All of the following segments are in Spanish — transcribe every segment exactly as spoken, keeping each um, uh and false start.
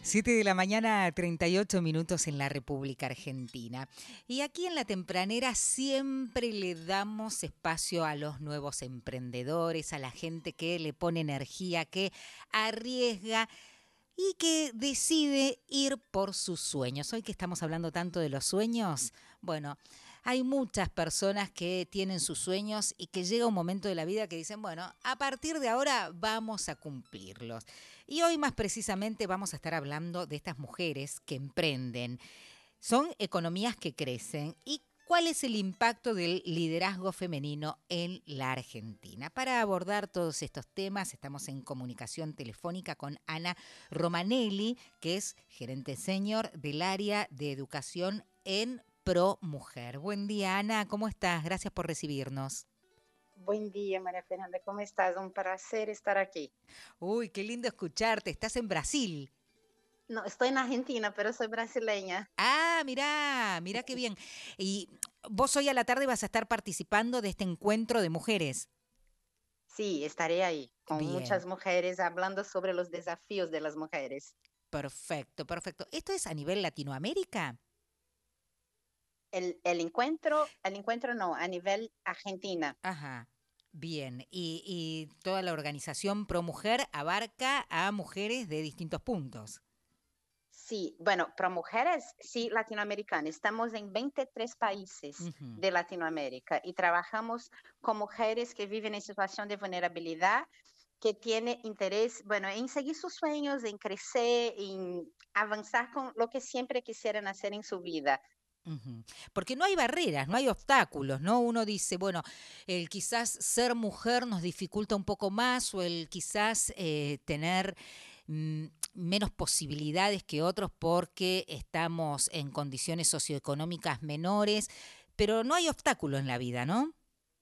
Siete de la mañana, treinta y ocho minutos en la República Argentina. Y aquí en La Tempranera siempre le damos espacio a los nuevos emprendedores, a la gente que le pone energía, que arriesga y que decide ir por sus sueños. Hoy que estamos hablando tanto de los sueños, bueno, hay muchas personas que tienen sus sueños y que llega un momento de la vida que dicen, bueno, a partir de ahora vamos a cumplirlos. Y hoy más precisamente vamos a estar hablando de estas mujeres que emprenden. Son economías que crecen y cuál es el impacto del liderazgo femenino en la Argentina. Para abordar todos estos temas estamos en comunicación telefónica con Ana Romanelli, que es gerente senior del área de educación en Pro Mujer. Buen día, Ana, ¿cómo estás? Gracias por recibirnos. Buen día, María Fernanda, ¿cómo estás? Un placer estar aquí. Uy, qué lindo escucharte. Estás en Brasil. No, estoy en Argentina, pero soy brasileña. Ah, mirá, mirá qué bien. Y vos hoy a la tarde vas a estar participando de este encuentro de mujeres. Sí, estaré ahí con Bien, muchas mujeres hablando sobre los desafíos de las mujeres. perfecto, perfecto. ¿Esto es a nivel Latinoamérica? El, el encuentro, el encuentro no, a nivel Argentina. Ajá, bien. Y, y toda la organización Pro Mujer abarca a mujeres de distintos puntos. Sí, bueno, para mujeres, sí, latinoamericanas. Estamos en veintitrés países Ujú. de Latinoamérica y trabajamos con mujeres que viven en situación de vulnerabilidad, que tienen interés, bueno, en seguir sus sueños, en crecer, en avanzar con lo que siempre quisieran hacer en su vida. Ujú. Porque no hay barreras, no hay obstáculos, ¿no? Uno dice, bueno, el quizás ser mujer nos dificulta un poco más o el quizás eh, tener mm, menos posibilidades que otros porque estamos en condiciones socioeconómicas menores, pero no hay obstáculos en la vida, ¿no?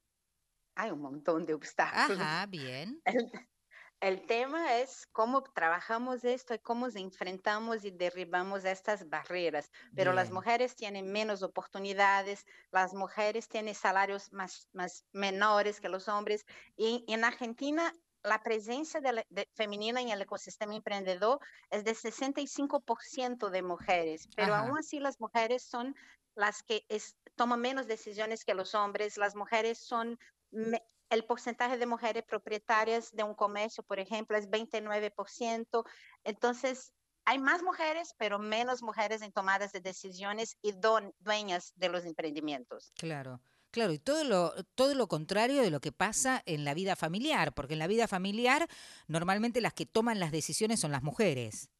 Hay un montón de obstáculos. Ajá, bien, El, el tema es cómo trabajamos esto y cómo enfrentamos y derribamos estas barreras. Pero las bien. mujeres tienen menos oportunidades, las mujeres tienen salarios más, más menores que los hombres. Y en Argentina, la presencia de la, de, femenina en el ecosistema emprendedor es de sesenta y cinco por ciento de mujeres, pero aún Ajá. así las mujeres son las que es, toman menos decisiones que los hombres, las mujeres son me, el porcentaje de mujeres propietarias de un comercio, por ejemplo, es veintinueve por ciento. Entonces, hay más mujeres, pero menos mujeres en tomadas de decisiones y don, dueñas de los emprendimientos. Claro, claro, y todo lo, todo lo contrario de lo que pasa en la vida familiar, porque en la vida familiar normalmente las que toman las decisiones son las mujeres.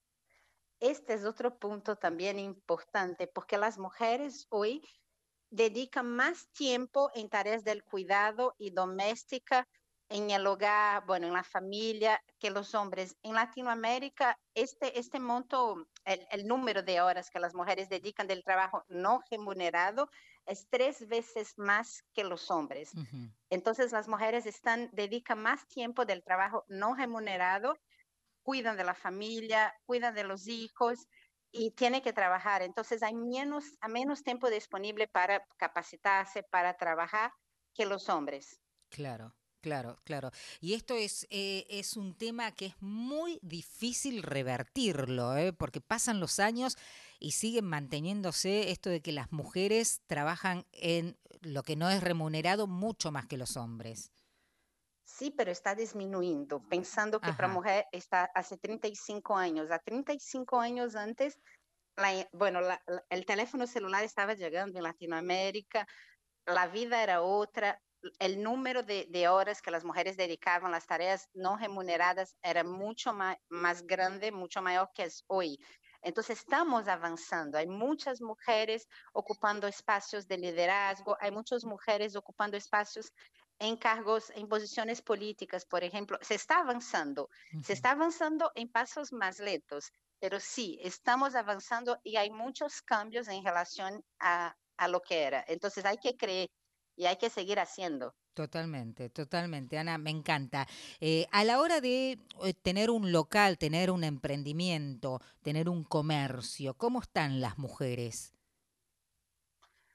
Este es otro punto también importante, porque las mujeres hoy dedican más tiempo en tareas del cuidado y doméstica, en el hogar, bueno, en la familia, que los hombres. En Latinoamérica, este, este monto, el, el número de horas que las mujeres dedican del trabajo no remunerado es tres veces más que los hombres. Ujú. Entonces, las mujeres están, dedican más tiempo del trabajo no remunerado, cuidan de la familia, cuidan de los hijos y tienen que trabajar. Entonces hay menos, a menos tiempo disponible para capacitarse, para trabajar que los hombres. Claro, claro, claro. Y esto es, eh, es un tema que es muy difícil revertirlo, ¿eh? Porque pasan los años y siguen manteniéndose esto de que las mujeres trabajan en lo que no es remunerado mucho más que los hombres. Sí, pero está disminuyendo, pensando que para Ajá, mujer está hace treinta y cinco años. A treinta y cinco años antes, la, bueno, la, la, el teléfono celular estaba llegando en Latinoamérica, la vida era otra, el número de, de, horas que las mujeres dedicaban a las tareas no remuneradas era mucho más, más grande, mucho mayor que es hoy. Entonces estamos avanzando, hay muchas mujeres ocupando espacios de liderazgo, hay muchas mujeres ocupando espacios en cargos, en posiciones políticas, por ejemplo. Se está avanzando, se ujú, está avanzando en pasos más lentos, pero sí, estamos avanzando y hay muchos cambios en relación a, a lo que era. Entonces hay que creer y hay que seguir haciendo. totalmente, totalmente. Ana, me encanta. Eh, a la hora de eh, tener un local, tener un emprendimiento, tener un comercio, ¿cómo están las mujeres?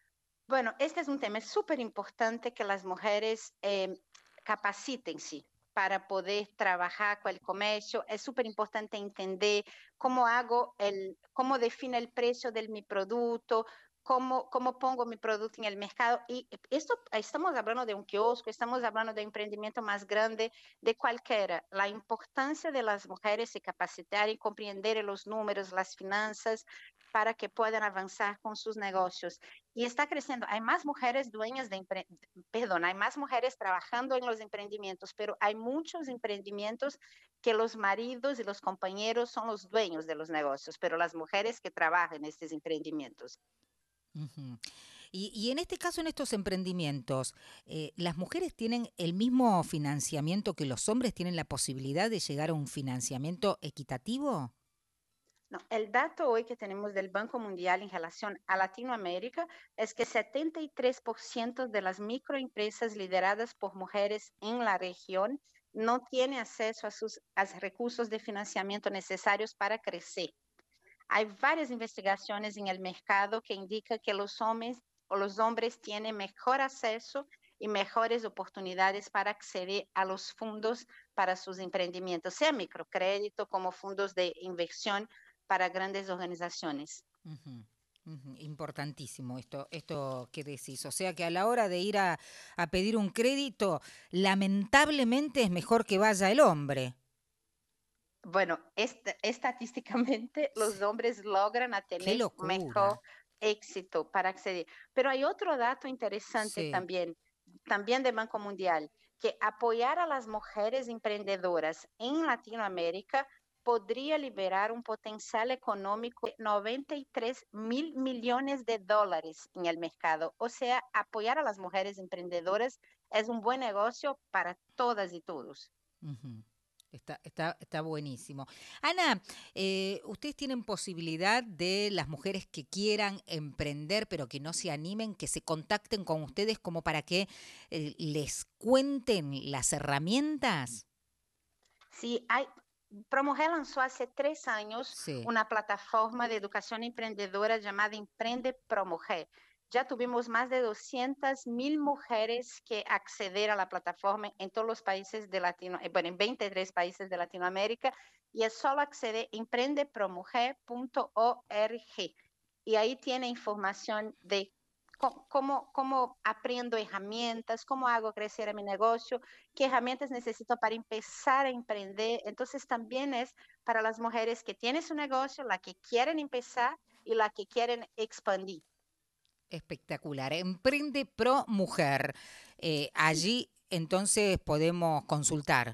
Bueno, este es un tema súper importante que las mujeres eh, capacítense. para poder trabajar con el comercio. Es súper importante entender cómo hago el, cómo defino el precio de mi producto, cómo, cómo pongo mi producto en el mercado. Y esto estamos hablando de un kiosco, estamos hablando de emprendimiento más grande, de cualquiera. La importancia de las mujeres se capacitar y comprender los números, las finanzas, para que puedan avanzar con sus negocios. Y está creciendo. Hay más mujeres dueñas de, empre- perdón, hay más mujeres trabajando en los emprendimientos, pero hay muchos emprendimientos que los maridos y los compañeros son los dueños de los negocios, pero las mujeres que trabajan en estos emprendimientos. Ujú. Y, y en este caso, en estos emprendimientos, eh, ¿las mujeres tienen el mismo financiamiento que los hombres? ¿Tienen la posibilidad de llegar a un financiamiento equitativo? No, el dato hoy que tenemos del Banco Mundial en relación a Latinoamérica es que setenta y tres por ciento de las microempresas lideradas por mujeres en la región no tienen acceso a sus a recursos de financiamiento necesarios para crecer. Hay varias investigaciones en el mercado que indican que los hombres o los hombres tienen mejor acceso y mejores oportunidades para acceder a los fondos para sus emprendimientos, sea microcrédito como fondos de inversión para grandes organizaciones. Ujú, ujú. Importantísimo esto, esto que decís. O sea que a la hora de ir a, a pedir un crédito, lamentablemente es mejor que vaya el hombre. Bueno, est estadísticamente los hombres logran a Qué tener mejor locura. éxito para acceder. Pero hay otro dato interesante Sí, también, también del Banco Mundial, que apoyar a las mujeres emprendedoras en Latinoamérica podría liberar un potencial económico de noventa y tres mil millones de dólares en el mercado. O sea, apoyar a las mujeres emprendedoras es un buen negocio para todas y todos. ujú. Está, está, está buenísimo. Ana, eh, ¿ustedes tienen posibilidad de las mujeres que quieran emprender pero que no se animen, que se contacten con ustedes como para que eh, les cuenten las herramientas? Sí, hay, ProMujer lanzó hace tres años Sí. una plataforma de educación emprendedora llamada Emprende ProMujer. Ya tuvimos más de doscientas mil mujeres que acceder a la plataforma en todos los países de Latino, eh, bueno, en veintitrés países de Latinoamérica, y es solo acceder a emprende promujer punto org. Y ahí tiene información de co- cómo, cómo aprendo herramientas, cómo hago crecer a mi negocio, qué herramientas necesito para empezar a emprender. Entonces también es para las mujeres que tienen su negocio, la que quieren empezar y la que quieren expandir. Espectacular. Emprende Pro Mujer. Eh, Sí, allí entonces podemos consultar.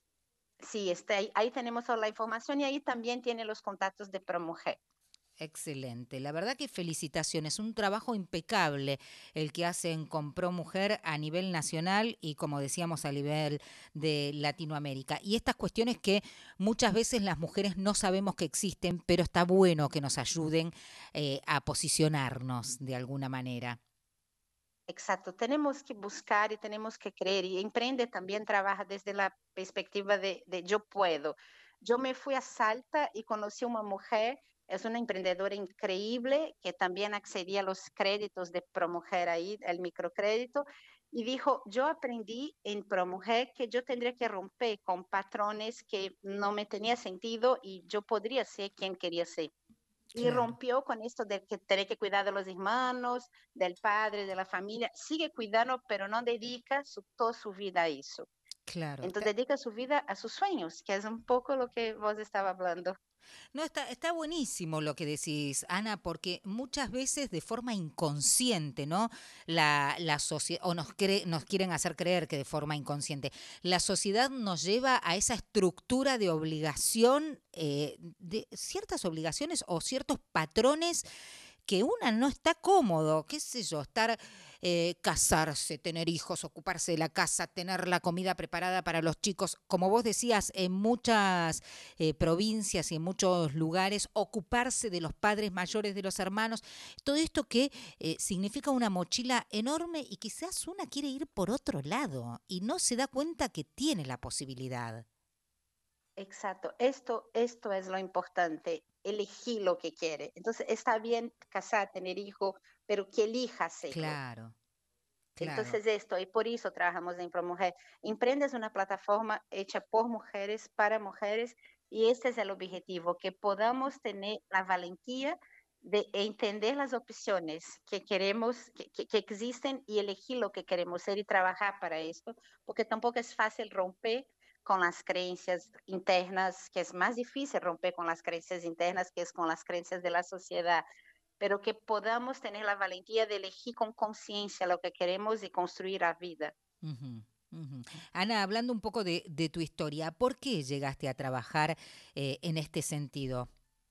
sí, está ahí, ahí tenemos toda la información y ahí también tiene los contactos de ProMujer. Excelente. La verdad que felicitaciones. Un trabajo impecable el que hacen con Pro Mujer a nivel nacional y, como decíamos, a nivel de Latinoamérica. Y estas cuestiones que muchas veces las mujeres no sabemos que existen, pero está bueno que nos ayuden eh, a posicionarnos de alguna manera. Exacto, tenemos que buscar y tenemos que creer. Y Emprende también trabaja desde la perspectiva de, de yo puedo. Yo me fui a Salta y conocí a una mujer, es una emprendedora increíble que también accedía a los créditos de ProMujer ahí, el microcrédito, y dijo, yo aprendí en ProMujer que yo tendría que romper con patrones que no me tenía sentido y yo podría ser quien quería ser. Y Claro. rompió con esto de que tiene que cuidar de los hermanos, del padre, de la familia. Sigue cuidando, pero no dedica su, toda su vida a eso. Claro. Entonces dedica su vida a sus sueños, que es un poco lo que vos estaba hablando. No, está, está buenísimo lo que decís, Ana, porque muchas veces de forma inconsciente, ¿no? La, la sociedad, o nos, cree, nos quieren hacer creer que de forma inconsciente, la sociedad nos lleva a esa estructura de obligación, eh, de ciertas obligaciones o ciertos patrones que una no está cómodo, qué sé yo, estar, eh, casarse, tener hijos, ocuparse de la casa, tener la comida preparada para los chicos, como vos decías, en muchas eh, provincias y en muchos lugares, ocuparse de los padres mayores de los hermanos, todo esto que eh, significa una mochila enorme y quizás una quiere ir por otro lado y no se da cuenta que tiene la posibilidad. Exacto, esto, esto es lo importante, elegir lo que quiere. Entonces está bien casar, tener hijos, pero que elija hacerlo. Claro. claro. Entonces esto, y por eso trabajamos en ProMujer. Emprende es una plataforma hecha por mujeres, para mujeres, y este es el objetivo, que podamos tener la valentía de entender las opciones que queremos, que, que, que existen y elegir lo que queremos ser y trabajar para esto, porque tampoco es fácil romper con las creencias internas, que es más difícil romper con las creencias internas, que es con las creencias de la sociedad, pero que podamos tener la valentía de elegir con conciencia lo que queremos y construir la vida. Ujú, ujú. Ana, hablando un poco de, de tu historia, ¿por qué llegaste a trabajar eh, en este sentido?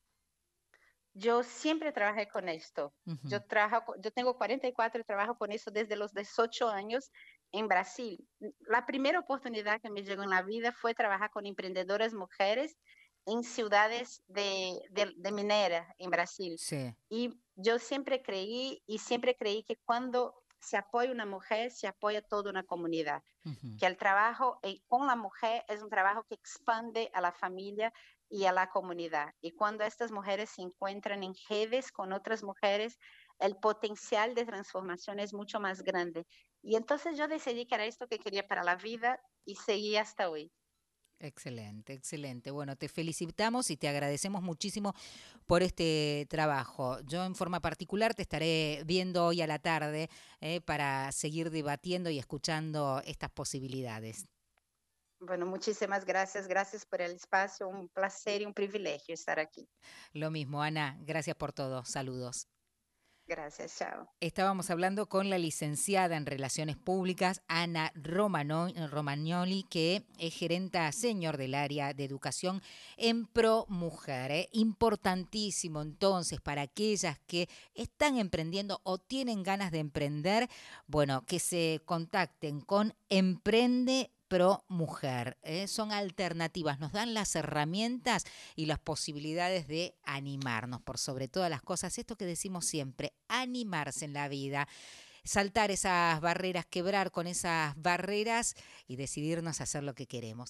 Yo siempre trabajé con esto. Ujú, Yo, trabajo, yo tengo cuarenta y cuatro y trabajo con eso desde los dieciocho años en Brasil. La primera oportunidad que me llegó en la vida fue trabajar con emprendedoras mujeres en ciudades de, de, de minera en Brasil. sí. Y yo siempre creí y siempre creí que cuando se apoya una mujer, se apoya toda una comunidad, Ujú, que el trabajo eh, con la mujer es un trabajo que expande a la familia y a la comunidad. Y cuando estas mujeres se encuentran en redes con otras mujeres, el potencial de transformación es mucho más grande. Y entonces yo decidí que era esto que quería para la vida y seguí hasta hoy. excelente, excelente. Bueno, te felicitamos y te agradecemos muchísimo por este trabajo. Yo en forma particular te estaré viendo hoy a la tarde eh, para seguir debatiendo y escuchando estas posibilidades. Bueno, muchísimas gracias, gracias por el espacio, un placer y un privilegio estar aquí. Lo mismo, Ana, gracias por todo. Saludos. Gracias, chao. Estábamos hablando con la licenciada en Relaciones Públicas, Ana Romano- Romagnoli, que es gerenta senior del área de educación en Pro Mujer. ¿eh? Importantísimo entonces para aquellas que están emprendiendo o tienen ganas de emprender, bueno, que se contacten con Emprende Pro Mujer. ¿eh? Son alternativas, nos dan las herramientas y las posibilidades de animarnos, por sobre todas las cosas, esto que decimos siempre, animarse en la vida, saltar esas barreras, quebrar con esas barreras y decidirnos a hacer lo que queremos.